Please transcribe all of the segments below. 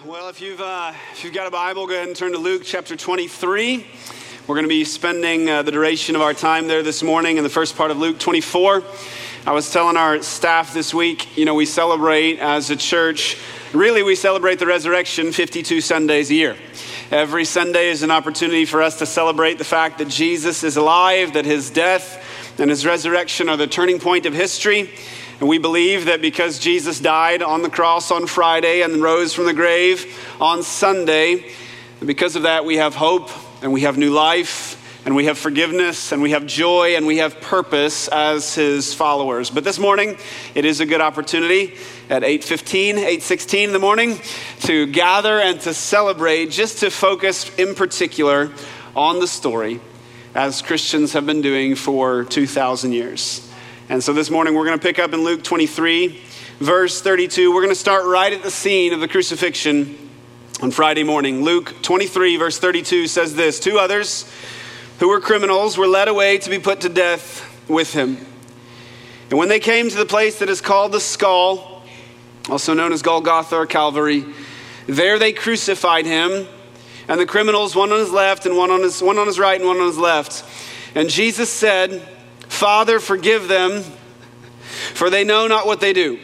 Well, if you've got a Bible, go ahead and turn to Luke chapter 23. We're going to be spending the duration of our time there this morning in the first part of Luke 24. I was telling our staff this week, we celebrate as a church, we celebrate the resurrection 52 Sundays a year. Every Sunday is an opportunity for us to celebrate the fact that Jesus is alive, that his death and his resurrection are the turning point of history. And we believe that because Jesus died on the cross on Friday and rose from the grave on Sunday, because of that we have hope and we have new life and we have forgiveness and we have joy and we have purpose as his followers. But this morning, it is a good opportunity at 8:16 in the morning to gather and to celebrate, just to focus in particular on the story as Christians have been doing for 2,000 years. And so this morning we're going to pick up in Luke 23, verse 32. We're going to start right at the scene of the crucifixion on Friday morning. Luke 23, verse 32 says this: "Two others who were criminals were led away to be put to death with him. And when they came to the place that is called the Skull, also known as Golgotha or Calvary, there they crucified him, and the criminals, one on his left and one on his right and one on his left. And Jesus said, 'Father, forgive them, for they know not what they do.'"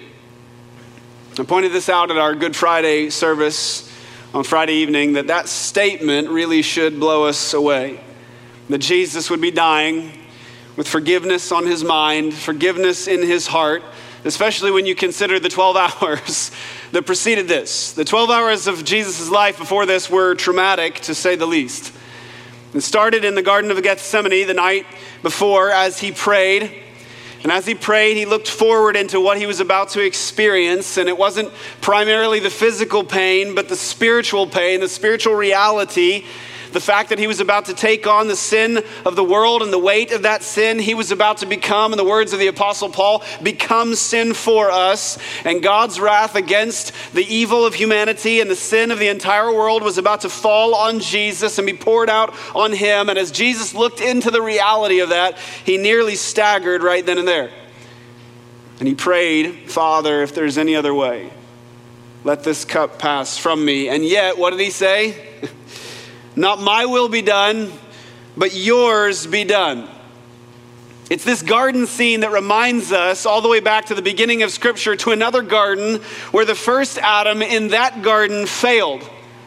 I pointed this out at our Good Friday service on Friday evening, that statement really should blow us away. That Jesus would be dying with forgiveness on his mind, forgiveness in his heart, especially when you consider the 12 hours that preceded this. The 12 hours of Jesus' life before this were traumatic, to say the least. It started in the Garden of Gethsemane the night before as he prayed. And as he prayed, he looked forward into what he was about to experience. And it wasn't primarily the physical pain, but the spiritual pain, the spiritual reality. The fact that he was about to take on the sin of the world and the weight of that sin. He was about to become, in the words of the Apostle Paul, become sin for us. And God's wrath against the evil of humanity and the sin of the entire world was about to fall on Jesus and be poured out on him. And as Jesus looked into the reality of that, he nearly staggered right then and there. And he prayed, "Father, if there's any other way, let this cup pass from me." And yet, what did he say? "Not my will be done, but yours be done." It's this garden scene that reminds us all the way back to the beginning of Scripture, to another garden where the first Adam in that garden failed.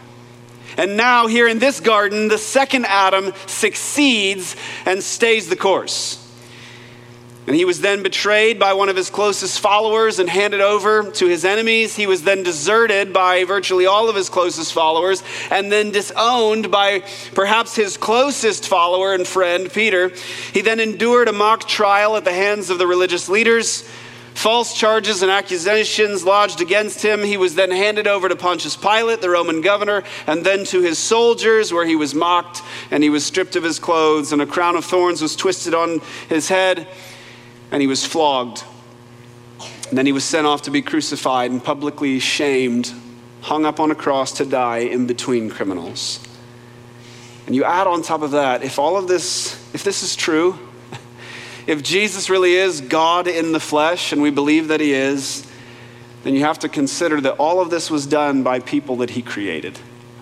And now here in this garden, the second Adam succeeds and stays the course. And he was then betrayed by one of his closest followers and handed over to his enemies. He was then deserted by virtually all of his closest followers and then disowned by perhaps his closest follower and friend, Peter. He then endured a mock trial at the hands of the religious leaders. False charges and accusations lodged against him. He was then handed over to Pontius Pilate, the Roman governor, and then to his soldiers, where he was mocked and he was stripped of his clothes, and a crown of thorns was twisted on his head. And he was flogged. And then he was sent off to be crucified and publicly shamed, hung up on a cross to die in between criminals. And you add on top of that, if this is true, if Jesus really is God in the flesh, and we believe that he is, then you have to consider that all of this was done by people that he created.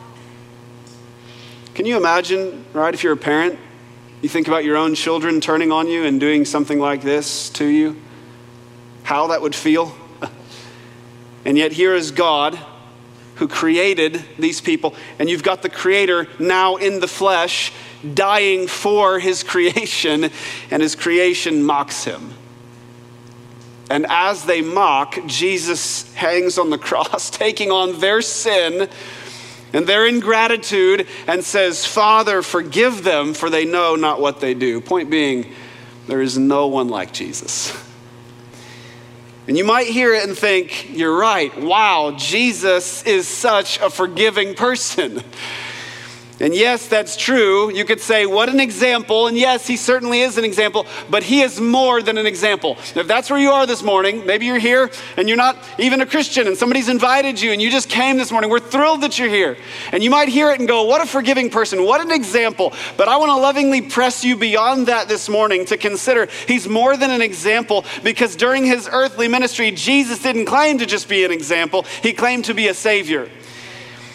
Can you imagine, right, if you're a parent, you think about your own children turning on you and doing something like this to you, how that would feel? And yet here is God who created these people, and you've got the Creator now in the flesh dying for his creation, and his creation mocks him. And as they mock, Jesus hangs on the cross, taking on their sin and their ingratitude, and says, "Father, forgive them, for they know not what they do." Point being, there is no one like Jesus. And you might hear it and think, you're right. Wow, Jesus is such a forgiving person. And yes, that's true. You could say, what an example. And yes, he certainly is an example, but he is more than an example. If that's where you are this morning, maybe you're here and you're not even a Christian and somebody's invited you and you just came this morning. We're thrilled that you're here. And you might hear it and go, what a forgiving person. What an example. But I want to lovingly press you beyond that this morning to consider he's more than an example, because during his earthly ministry, Jesus didn't claim to just be an example. He claimed to be a savior.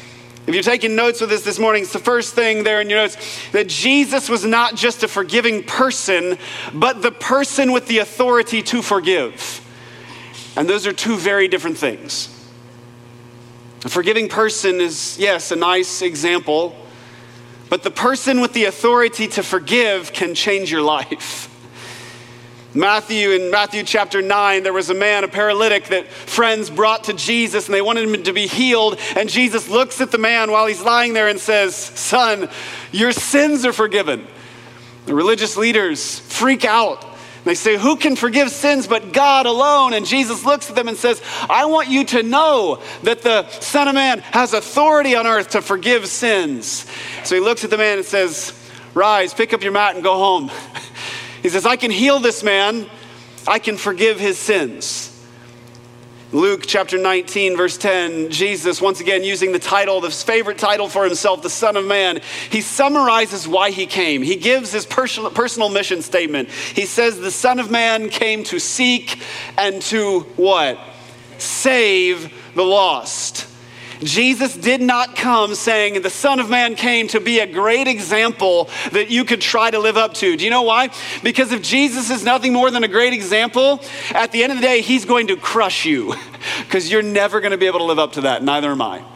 If you're taking notes with us this morning, it's the first thing there in your notes, that Jesus was not just a forgiving person, but the person with the authority to forgive. And those are two very different things. A forgiving person is, yes, a nice example, but the person with the authority to forgive can change your life. In Matthew chapter 9, there was a man, a paralytic, that friends brought to Jesus and they wanted him to be healed. And Jesus looks at the man while he's lying there and says, "Son, your sins are forgiven." The religious leaders freak out. They say, "Who can forgive sins but God alone?" And Jesus looks at them and says, "I want you to know that the Son of Man has authority on earth to forgive sins." So he looks at the man and says, "Rise, pick up your mat and go home." He says, "I can heal this man. I can forgive his sins." Luke chapter 19, verse 10, Jesus, once again using the title, his favorite title for himself, the Son of Man, he summarizes why he came. He gives his personal mission statement. He says the Son of Man came to seek and to what? Save the lost. Jesus did not come saying the Son of Man came to be a great example that you could try to live up to. Do you know why? Because if Jesus is nothing more than a great example, at the end of the day, he's going to crush you because you're never going to be able to live up to that. Neither am I.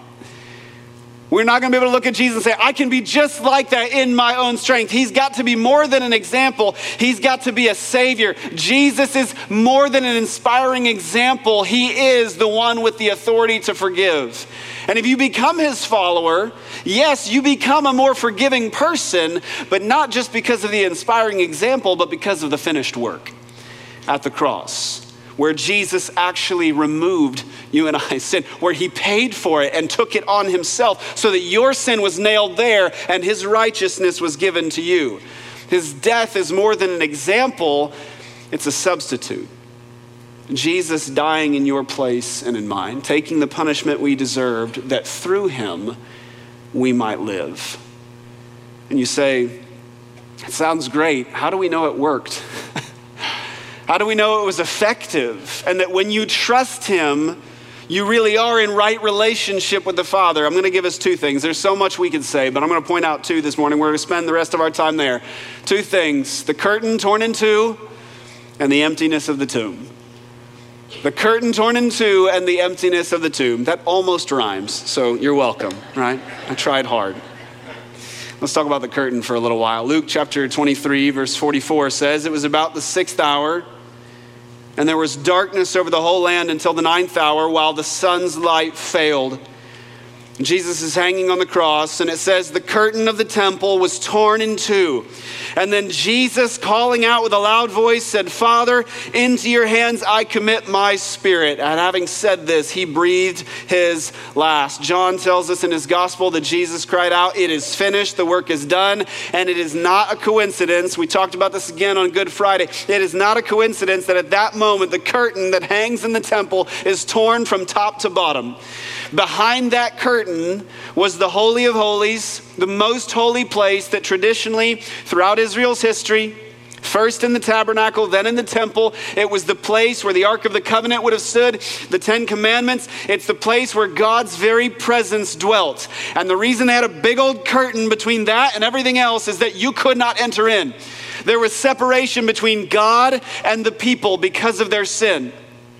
We're not going to be able to look at Jesus and say, "I can be just like that in my own strength." He's got to be more than an example. He's got to be a savior. Jesus is more than an inspiring example. He is the one with the authority to forgive. And if you become his follower, yes, you become a more forgiving person, but not just because of the inspiring example, but because of the finished work at the cross, where Jesus actually removed you and I's sin, where he paid for it and took it on himself so that your sin was nailed there and his righteousness was given to you. His death is more than an example, it's a substitute. Jesus dying in your place and in mine, taking the punishment we deserved, that through him we might live. And you say, "It sounds great. How do we know it worked?" How do we know it was effective? And that when you trust him, you really are in right relationship with the Father. I'm going to give us two things. There's so much we could say, but I'm going to point out two this morning. We're going to spend the rest of our time there. Two things: the curtain torn in two and the emptiness of the tomb. The curtain torn in two and the emptiness of the tomb. That almost rhymes, so you're welcome, right? I tried hard. Let's talk about the curtain for a little while. Luke chapter 23, verse 44 says, "It was about the 6th hour, and there was darkness over the whole land until the 9th hour, while the sun's light failed." Jesus is hanging on the cross, and it says the curtain of the temple was torn in two. And then Jesus, calling out with a loud voice, said, "Father, into your hands I commit my spirit." And having said this, he breathed his last. John tells us in his gospel that Jesus cried out, "It is finished, the work is done." And it is not a coincidence. We talked about this again on Good Friday. It is not a coincidence that at that moment, the curtain that hangs in the temple is torn from top to bottom. Behind that curtain was the Holy of Holies, the most holy place that traditionally throughout Israel's history, first in the tabernacle, then in the temple, it was the place where the Ark of the Covenant would have stood, the 10 Commandments. It's the place where God's very presence dwelt. And the reason they had a big old curtain between that and everything else is that you could not enter in. There was separation between God and the people because of their sin.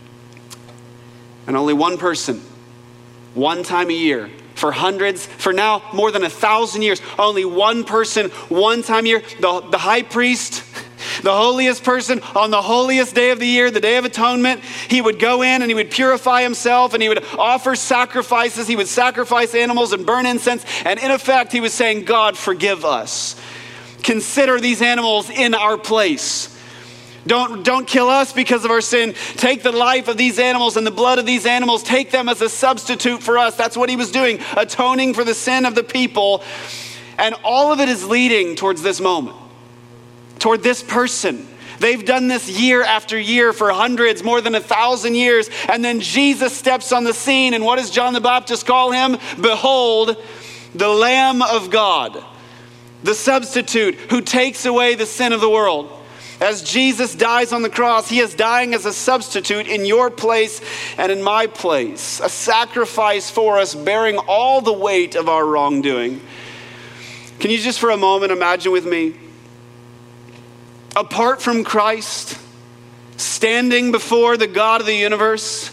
And only one person, one time a year, for hundreds, for now more than 1,000 years, only one person, one time a year, the high priest, the holiest person on the holiest day of the year, the Day of Atonement, he would go in and he would purify himself and he would offer sacrifices. He would sacrifice animals and burn incense. And in effect, he was saying, "God, forgive us. Consider these animals in our place. Don't kill us because of our sin. Take the life of these animals and the blood of these animals. Take them as a substitute for us." That's what he was doing, atoning for the sin of the people. And all of it is leading towards this moment, toward this person. They've done this year after year for hundreds, more than 1,000 years. And then Jesus steps on the scene. And what does John the Baptist call him? "Behold, the Lamb of God, the substitute who takes away the sin of the world." As Jesus dies on the cross, he is dying as a substitute in your place and in my place, a sacrifice for us, bearing all the weight of our wrongdoing. Can you just for a moment imagine with me, apart from Christ, standing before the God of the universe,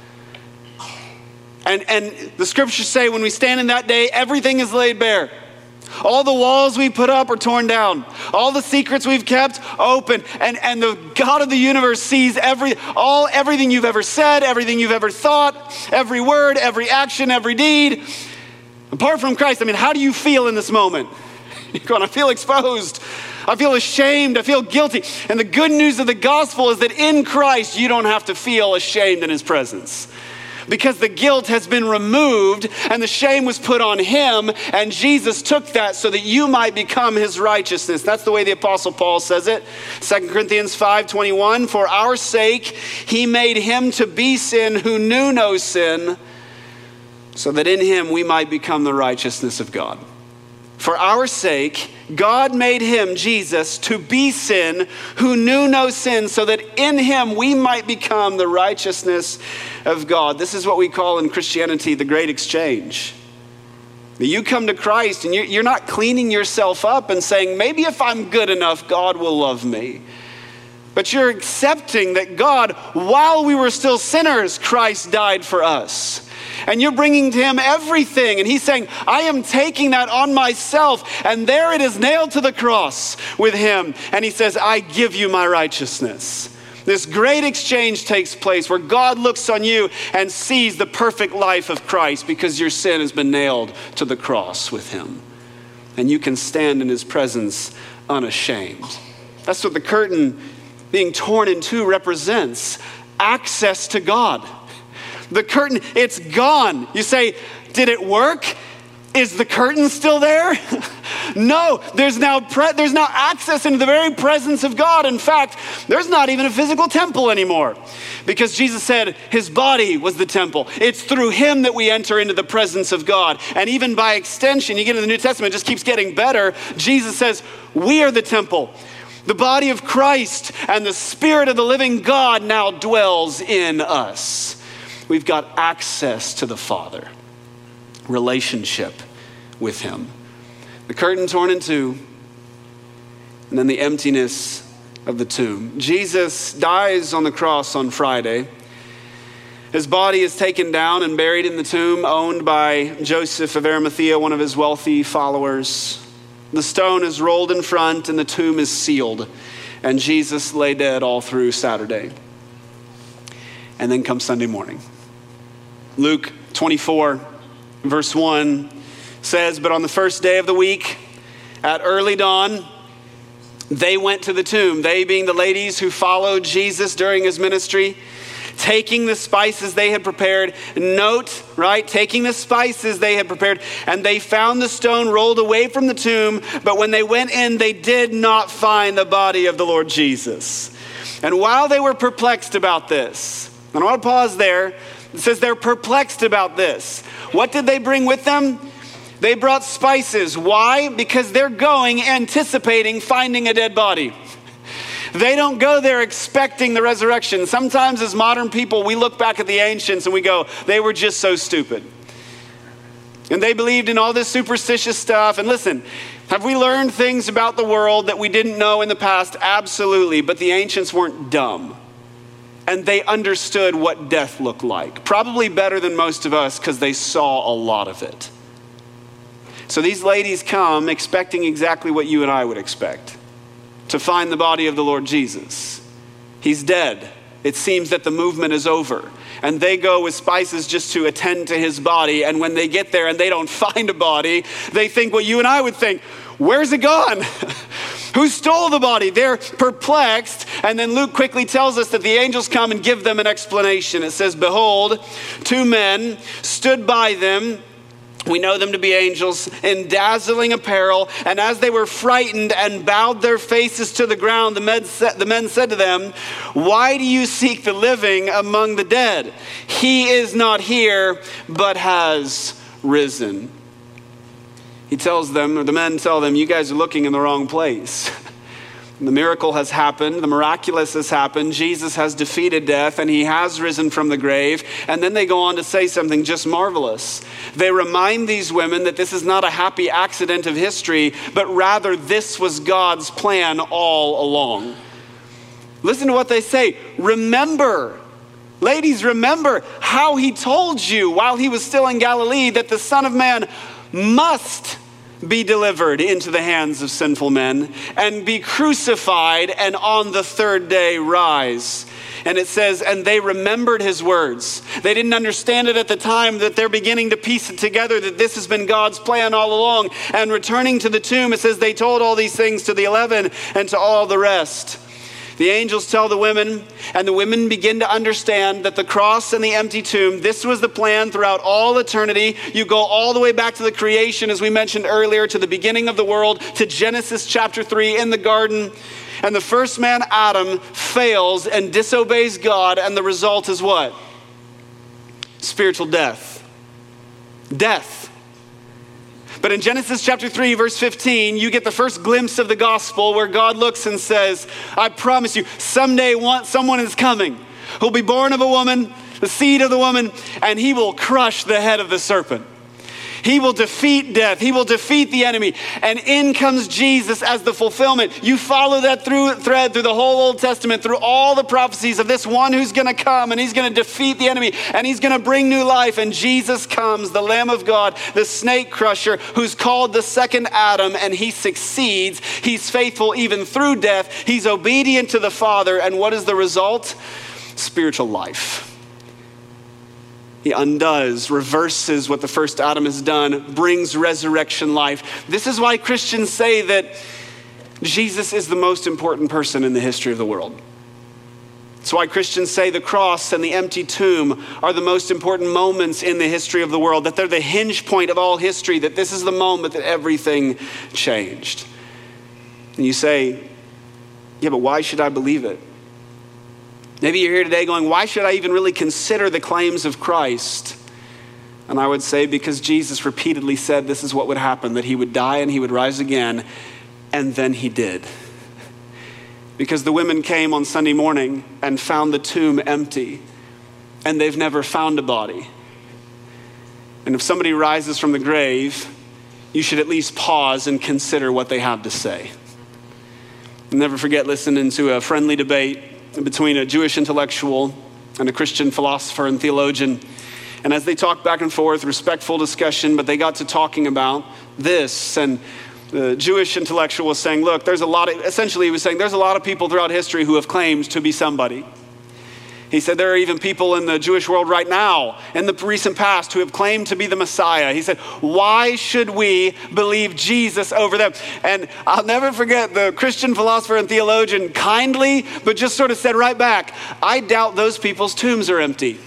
and the scriptures say when we stand in that day, everything is laid bare. All the walls we put up are torn down. All the secrets we've kept open. And the God of the universe sees everything you've ever said, everything you've ever thought, every word, every action, every deed. Apart from Christ, how do you feel in this moment? You're going, I feel exposed. I feel ashamed. I feel guilty. And the good news of the gospel is that in Christ, you don't have to feel ashamed in his presence. Because the guilt has been removed and the shame was put on him, and Jesus took that so that you might become his righteousness. That's the way the Apostle Paul says it. 2 Corinthians 5:21, for our sake he made him to be sin who knew no sin, so that in him we might become the righteousness of God. For our sake, God made him, Jesus, to be sin who knew no sin, so that in him we might become the righteousness of God. This is what we call in Christianity the great exchange. You come to Christ and you're not cleaning yourself up and saying, maybe if I'm good enough, God will love me. But you're accepting that God, while we were still sinners, Christ died for us. And you're bringing to him everything. And he's saying, I am taking that on myself. And there it is nailed to the cross with him. And he says, I give you my righteousness. This great exchange takes place where God looks on you and sees the perfect life of Christ because your sin has been nailed to the cross with him. And you can stand in his presence unashamed. That's what the curtain being torn in two represents. Access to God. The curtain, it's gone. You say, did it work? Is the curtain still there? No, there's now access into the very presence of God. In fact, there's not even a physical temple anymore because Jesus said his body was the temple. It's through him that we enter into the presence of God. And even by extension, you get into the New Testament, it just keeps getting better. Jesus says, we are the temple. The body of Christ and the Spirit of the living God now dwells in us. We've got access to the Father, relationship with him. The curtain torn in two, and then the emptiness of the tomb. Jesus dies on the cross on Friday. His body is taken down and buried in the tomb owned by Joseph of Arimathea, one of his wealthy followers. The stone is rolled in front and the tomb is sealed. And Jesus lay dead all through Saturday. And then comes Sunday morning. Luke 24, verse 1 says, but on the first day of the week, at early dawn, they went to the tomb. They being the ladies who followed Jesus during his ministry, taking the spices they had prepared. Note, right? Taking the spices they had prepared, and they found the stone rolled away from the tomb. But when they went in, they did not find the body of the Lord Jesus. And while they were perplexed about this, and I want to pause there. It says they're perplexed about this. What did they bring with them? They brought spices. Why? Because they're going, anticipating finding a dead body. They don't go there expecting the resurrection. Sometimes as modern people, we look back at the ancients and we go, they were just so stupid. And they believed in all this superstitious stuff. And listen, have we learned things about the world that we didn't know in the past? Absolutely. But the ancients weren't dumb. And they understood what death looked like. Probably better than most of us because they saw a lot of it. So these ladies come expecting exactly what you and I would expect. To find the body of the Lord Jesus. He's dead. It seems that the movement is over. And they go with spices just to attend to his body. And when they get there and they don't find a body, they think what you and I would think, where's it gone? Who stole the body? They're perplexed. And then Luke quickly tells us that the angels come and give them an explanation. It says, behold, two men stood by them. We know them to be angels in dazzling apparel. And as they were frightened and bowed their faces to the ground, the men said to them, why do you seek the living among the dead? He is not here, but has risen. He tells them, or the men tell them, you guys are looking in the wrong place. The miracle has happened. The miraculous has happened. Jesus has defeated death and he has risen from the grave. And then they go on to say something just marvelous. They remind these women that this is not a happy accident of history, but rather this was God's plan all along. Listen to what they say. Remember, ladies, remember how he told you while he was still in Galilee that the Son of Man must be delivered into the hands of sinful men and be crucified and on the third day rise. And it says, and they remembered his words. They didn't understand it at the time, that they're beginning to piece it together, that this has been God's plan all along. And returning to the tomb, it says they told all these things to the 11 and to all the rest. The angels tell the women, and the women begin to understand that the cross and the empty tomb, this was the plan throughout all eternity. You go all the way back to the creation, as we mentioned earlier, to the beginning of the world, to Genesis chapter 3 in the garden. And the first man, Adam, fails and disobeys God, and the result is what? Spiritual death. Death. But in Genesis chapter 3, verse 15, you get the first glimpse of the gospel where God looks and says, I promise you, someday someone is coming who'll be born of a woman, the seed of the woman, and he will crush the head of the serpent. He will defeat death. He will defeat the enemy. And in comes Jesus as the fulfillment. You follow that thread through the whole Old Testament, through all the prophecies of this one who's going to come and he's going to defeat the enemy and he's going to bring new life. And Jesus comes, the Lamb of God, the snake crusher, who's called the second Adam, and he succeeds. He's faithful even through death. He's obedient to the Father. And what is the result? Spiritual life. He undoes, reverses what the first Adam has done, brings resurrection life. This is why Christians say that Jesus is the most important person in the history of the world. It's why Christians say the cross and the empty tomb are the most important moments in the history of the world, that they're the hinge point of all history, that this is the moment that everything changed. And you say, yeah, but why should I believe it? Maybe you're here today going, why should I even really consider the claims of Christ? And I would say because Jesus repeatedly said this is what would happen, that he would die and he would rise again, and then he did. Because the women came on Sunday morning and found the tomb empty, and they've never found a body. And if somebody rises from the grave, you should at least pause and consider what they have to say. I'll never forget listening to a friendly debate between a Jewish intellectual and a Christian philosopher and theologian. And as they talked back and forth, respectful discussion, but they got to talking about this. And the Jewish intellectual was saying, look, essentially he was saying, there's a lot of people throughout history who have claimed to be somebody. He said there are even people in the Jewish world right now, in the recent past, who have claimed to be the Messiah. He said, why should we believe Jesus over them? And I'll never forget the Christian philosopher and theologian kindly, but just sort of said right back, I doubt those people's tombs are empty.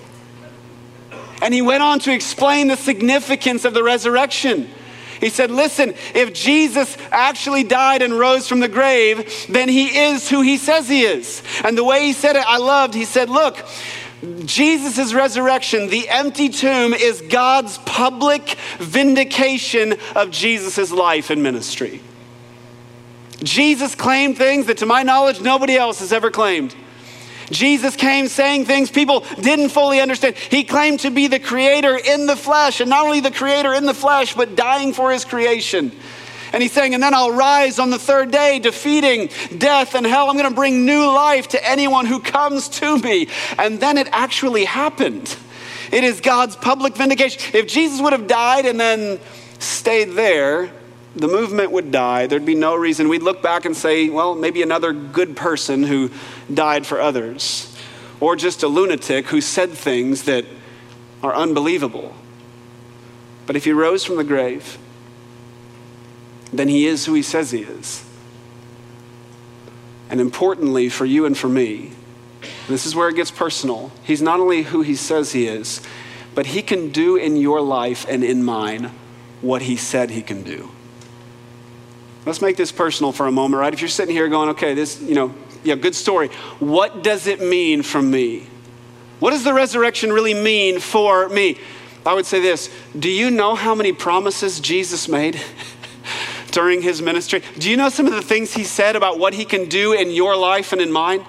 And he went on to explain the significance of the resurrection. He said, listen, if Jesus actually died and rose from the grave, then he is who he says he is. And the way he said it, I loved. He said, look, Jesus' resurrection, the empty tomb, is God's public vindication of Jesus' life and ministry. Jesus claimed things that, to my knowledge, nobody else has ever claimed. Jesus came saying things people didn't fully understand. He claimed to be the creator in the flesh, and not only the creator in the flesh, but dying for his creation. And he's saying, and then I'll rise on the third day, defeating death and hell. I'm going to bring new life to anyone who comes to me. And then it actually happened. It is God's public vindication. If Jesus would have died and then stayed there, the movement would die. There'd be no reason. We'd look back and say, well, maybe another good person who died for others, or just a lunatic who said things that are unbelievable. But if he rose from the grave, then he is who he says he is. And importantly for you and for me, this is where it gets personal. He's not only who he says he is, but he can do in your life and in mine what he said he can do. Let's make this personal for a moment, right? If you're sitting here going, okay, this, good story. What does it mean for me? What does the resurrection really mean for me? I would say this. Do you know how many promises Jesus made during his ministry? Do you know some of the things he said about what he can do in your life and in mine?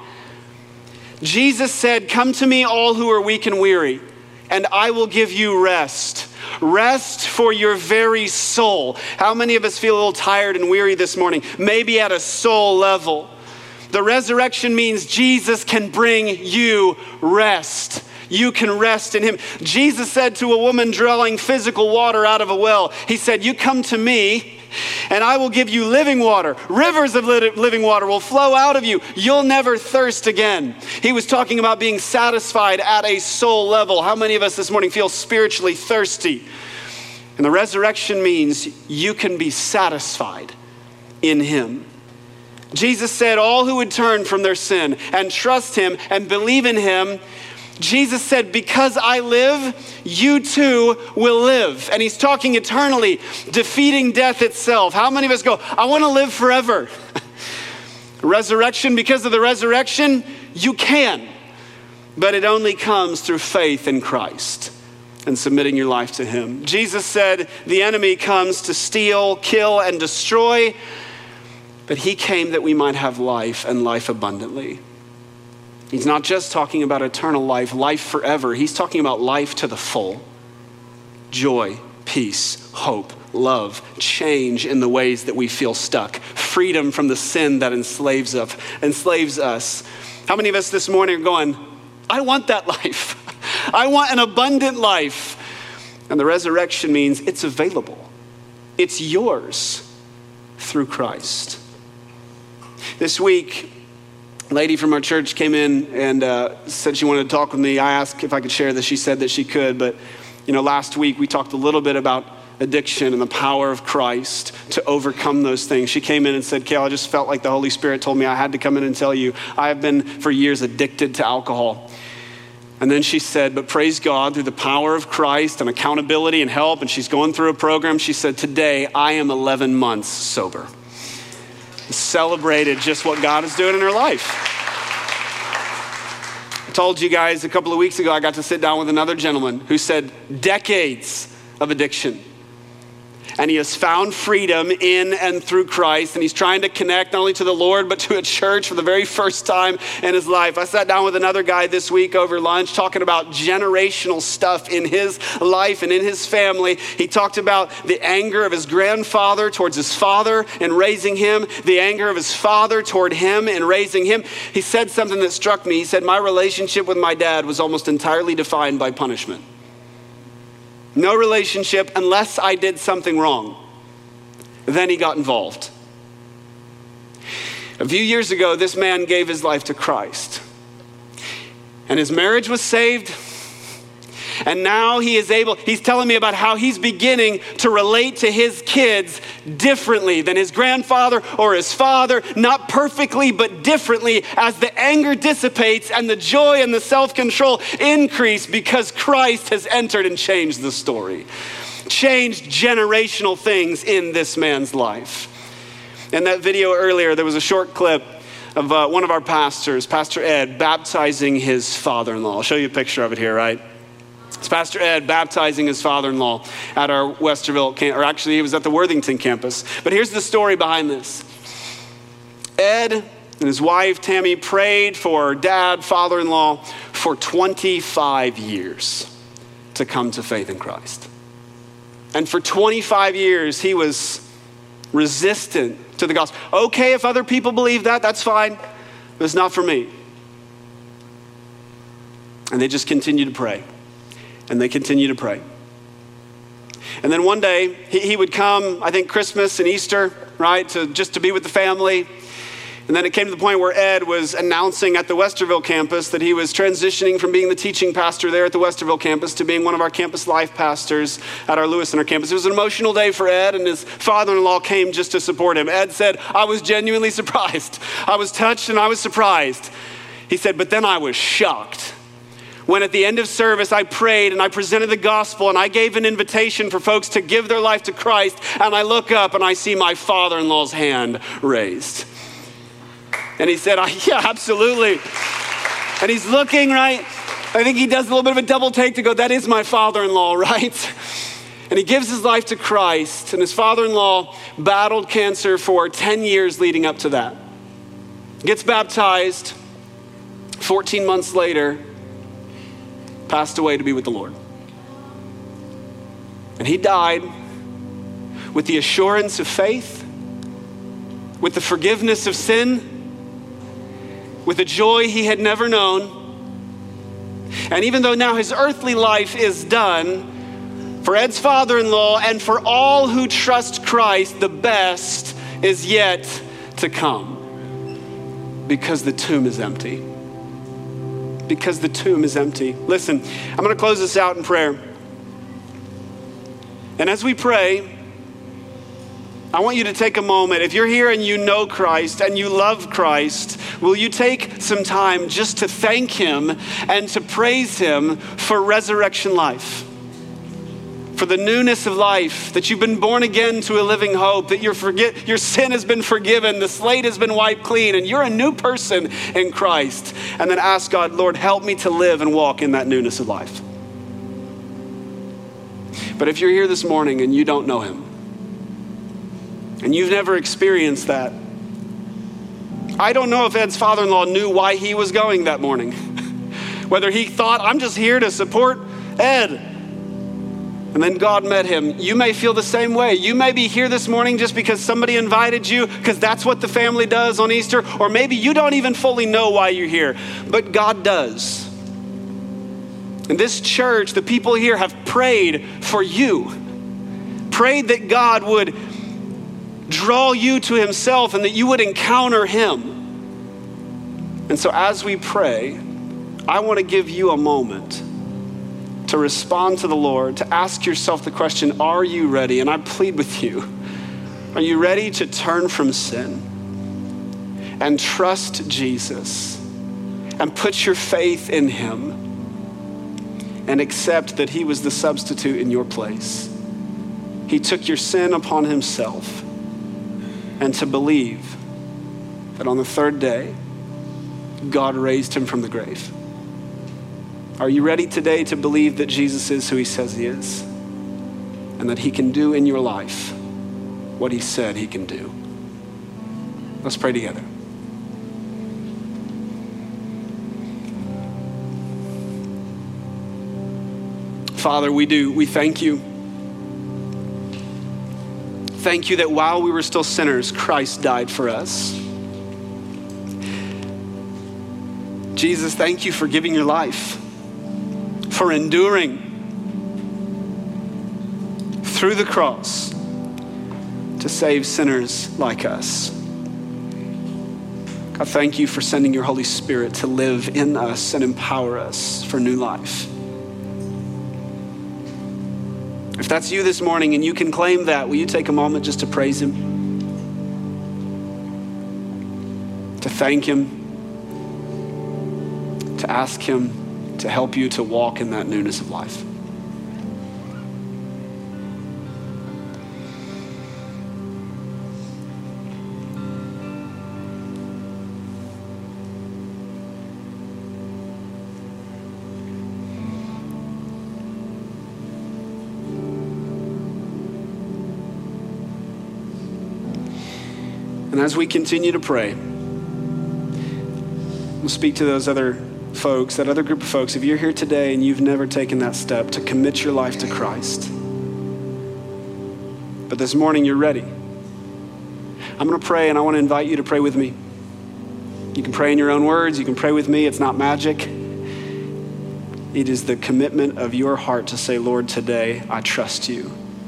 Jesus said, "Come to me, all who are weak and weary, and I will give you rest." Rest for your very soul. How many of us feel a little tired and weary this morning? Maybe at a soul level. The resurrection means Jesus can bring you rest. You can rest in him. Jesus said to a woman drawing physical water out of a well, he said, "You come to me and I will give you living water. Rivers of living water will flow out of you. You'll never thirst again." He was talking about being satisfied at a soul level. How many of us this morning feel spiritually thirsty? And the resurrection means you can be satisfied in him. Jesus said all who would turn from their sin and trust him and believe in him, Jesus said, "Because I live, you too will live." And he's talking eternally, defeating death itself. How many of us go, "I want to live forever"? Resurrection, because of the resurrection, you can. But it only comes through faith in Christ and submitting your life to him. Jesus said the enemy comes to steal, kill, and destroy, but he came that we might have life and life abundantly. He's not just talking about eternal life, life forever. He's talking about life to the full. Joy, peace, hope, love, change in the ways that we feel stuck. Freedom from the sin that enslaves us. How many of us this morning are going, "I want that life. I want an abundant life"? And the resurrection means it's available. It's yours through Christ. This week, a lady from our church came in and said she wanted to talk with me. I asked if I could share this. She said that she could. But, last week we talked a little bit about addiction and the power of Christ to overcome those things. She came in and said, "Cale, I just felt like the Holy Spirit told me I had to come in and tell you, I have been for years addicted to alcohol." And then she said, "But praise God, through the power of Christ and accountability and help," and she's going through a program, she said, "Today I am 11 months sober." Celebrated just what God is doing in her life. I told you guys a couple of weeks ago, I got to sit down with another gentleman who said decades of addiction. And he has found freedom in and through Christ. And he's trying to connect not only to the Lord, but to a church for the very first time in his life. I sat down with another guy this week over lunch talking about generational stuff in his life and in his family. He talked about the anger of his grandfather towards his father in raising him, the anger of his father toward him in raising him. He said something that struck me. He said, "My relationship with my dad was almost entirely defined by punishment. No relationship unless I did something wrong." Then he got involved. A few years ago, this man gave his life to Christ. And his marriage was saved. And now he's telling me about how he's beginning to relate to his kids differently than his grandfather or his father, not perfectly, but differently as the anger dissipates and the joy and the self-control increase because Christ has entered and changed the story, changed generational things in this man's life. In that video earlier, there was a short clip of one of our pastors, Pastor Ed, baptizing his father-in-law. I'll show you a picture of it here, right? It's Pastor Ed baptizing his father-in-law at our Westerville campus, or actually he was at the Worthington campus. But here's the story behind this. Ed and his wife, Tammy, prayed for dad, father-in-law, for 25 years to come to faith in Christ. And for 25 years, he was resistant to the gospel. Okay, if other people believe that, that's fine, but it's not for me. And they just continue to pray. And they continue to pray. And then one day, he would come, I think Christmas and Easter, right, to be with the family. And then it came to the point where Ed was announcing at the Westerville campus that he was transitioning from being the teaching pastor there at the Westerville campus to being one of our campus life pastors at our Lewis Center campus. It was an emotional day for Ed, and his father-in-law came just to support him. Ed said, "I was genuinely surprised. I was touched and I was surprised." He said, "But then I was shocked when at the end of service I prayed and I presented the gospel and I gave an invitation for folks to give their life to Christ, and I look up and I see my father-in-law's hand raised." And he said, "Yeah, absolutely." And he's looking, right? I think he does a little bit of a double take to go, "That is my father-in-law, right?" And he gives his life to Christ, and his father-in-law battled cancer for 10 years leading up to that. Gets baptized, 14 months later, passed away to be with the Lord. And he died with the assurance of faith, with the forgiveness of sin, with a joy he had never known. And even though now his earthly life is done, for Ed's father-in-law and for all who trust Christ, the best is yet to come, because the tomb is empty. Because the tomb is empty. Listen, I'm going to close this out in prayer. And as we pray, I want you to take a moment. If you're here and you know Christ and you love Christ, will you take some time just to thank him and to praise him for resurrection life? For the newness of life, that you've been born again to a living hope, that your sin has been forgiven, the slate has been wiped clean, and you're a new person in Christ. And then ask God, Lord, help me to live and walk in that newness of life. But if you're here this morning and you don't know him, and you've never experienced that, I don't know if Ed's father-in-law knew why he was going that morning. Whether he thought, I'm just here to support Ed. And then God met him. You may feel the same way. You may be here this morning just because somebody invited you, because that's what the family does on Easter. Or maybe you don't even fully know why you're here, but God does. And this church, the people here have prayed for you. Prayed that God would draw you to himself and that you would encounter him. And so as we pray, I want to give you a moment to respond to the Lord, to ask yourself the question, are you ready? And I plead with you, are you ready to turn from sin and trust Jesus and put your faith in him and accept that he was the substitute in your place? He took your sin upon himself, and to believe that on the third day, God raised him from the grave. Are you ready today to believe that Jesus is who he says he is, and that he can do in your life what he said he can do? Let's pray together. Father, we thank you. Thank you that while we were still sinners, Christ died for us. Jesus, thank you for giving your life, for enduring through the cross to save sinners like us. God, thank you for sending your Holy Spirit to live in us and empower us for new life. If that's you this morning and you can claim that, will you take a moment just to praise him? To thank him? To ask him to help you to walk in that newness of life? And as we continue to pray, we'll speak to those other folks, that other group of folks. If you're here today and you've never taken that step to commit your life to Christ, but this morning you're ready, I'm going to pray, and I want to invite you to pray with me. You can pray in your own words. You can pray with me. It's not magic. It is the commitment of your heart to say, Lord, today I trust you.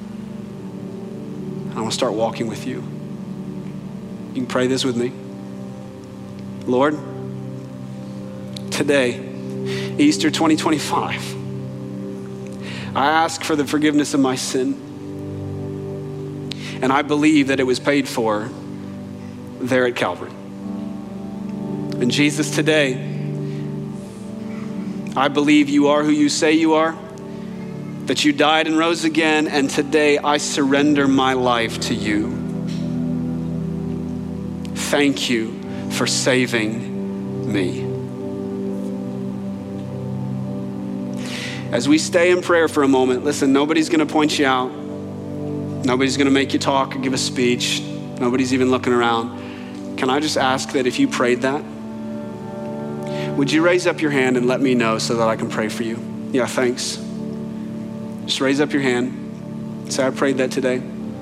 I want to start walking with you. You can pray this with me. Lord, today, Easter 2025, I ask for the forgiveness of my sin. And I believe that it was paid for there at Calvary. And Jesus, today, I believe you are who you say you are, that you died and rose again, and today I surrender my life to you. Thank you for saving me. As we stay in prayer for a moment, listen, nobody's going to point you out. Nobody's going to make you talk or give a speech. Nobody's even looking around. Can I just ask that if you prayed that, would you raise up your hand and let me know so that I can pray for you? Yeah, thanks. Just raise up your hand. Say, I prayed that today.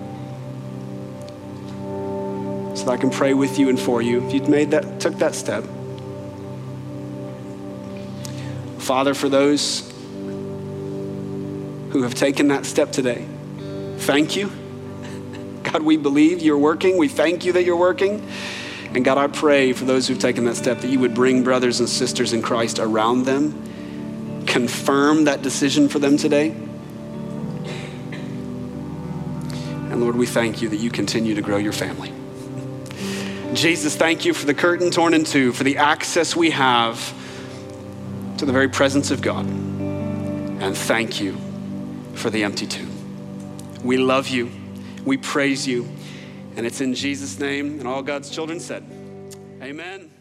So that I can pray with you and for you. If you took that step. Father, for those who have taken that step today, thank you. God, we believe you're working. We thank you that you're working. And God, I pray for those who've taken that step that you would bring brothers and sisters in Christ around them, confirm that decision for them today. And Lord, we thank you that you continue to grow your family. Jesus, thank you for the curtain torn in two, for the access we have to the very presence of God. And thank you for the empty tomb. We love you. We praise you. And it's in Jesus' name, and all God's children said, amen.